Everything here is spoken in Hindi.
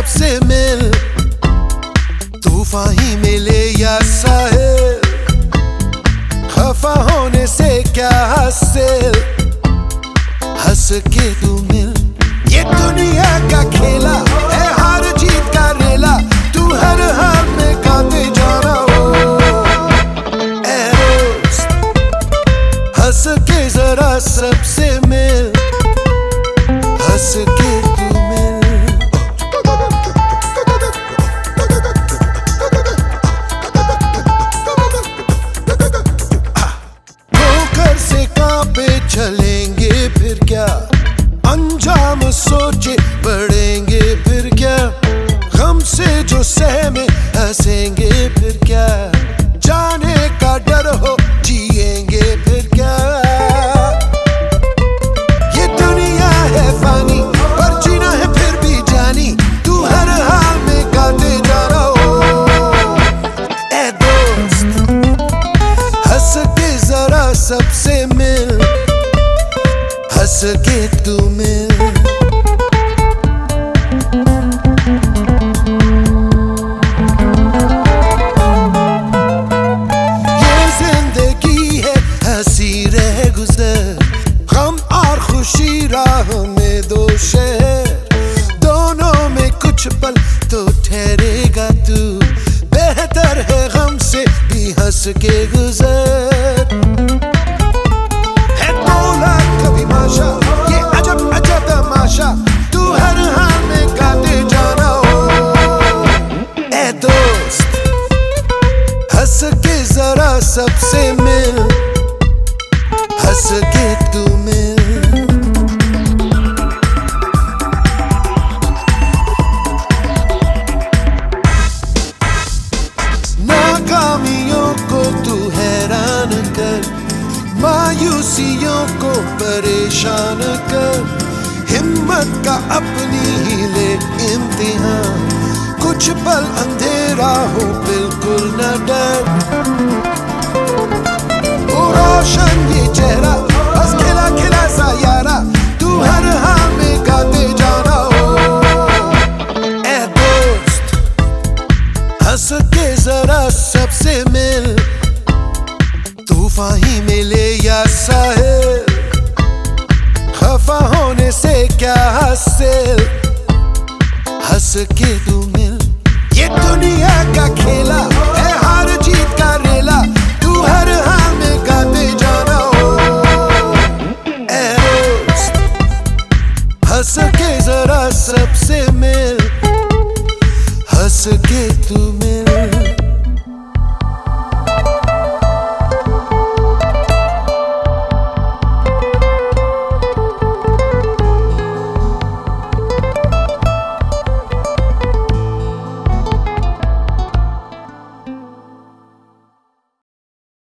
सबसे मिल, तूफान ही मिले या साहिल, खफा होने से क्या हासिल, हंस के तू मिल। ये दुनिया का खेला है हार जीत का रेला, तू हर हाल में गाते जाना हो ऐ दोस्त, हंस के जरा सबसे मिल, हंस के तू मिल। ठोकर से कांपे चलेंगे फिर क्या, अंजाम सोचे बढ़ेंगे फिर क्या, गम से जो सहमे हंसेंगे फिर क्या, जाने का डर हो जिएंगे फिर क्या। ये दुनिया है फानी पर जीना है फिर भी जानी, तू हर हाल में गाते जाना हो ऐ दोस्त, हंस के जरा सबसे मिल, हंस के तू मिल। ये जिंदगी है हंसी रह गुजर, गम और खुशी राह में दो शहर, दोनों में कुछ पल तो ठहरेगा तू, बेहतर है गम से भी हंस के गुजर। ये अजब अजब तमाशा, तू हर हाल में गाते जाना हो ऐ दोस्त, हंस के जरा सबसे मिल, हंस के तू मिल। नाकामियों को तू हैरान कर, मायूसियों को परेशान कर, हिम्मत का अपनी ही ले इम्तिहान, कुछ पल अंधेरा हो बिल्कुल न डर, ओ रोशन ये चेहरा बस खिला खिला सा यारा, तू हर हाल में गाते जाना हो ऐ दोस्त, हंस के जरा सबसे मिल, तूफान ही मिले या साहिल, खफा होने से क्या हासिल, हंस के तू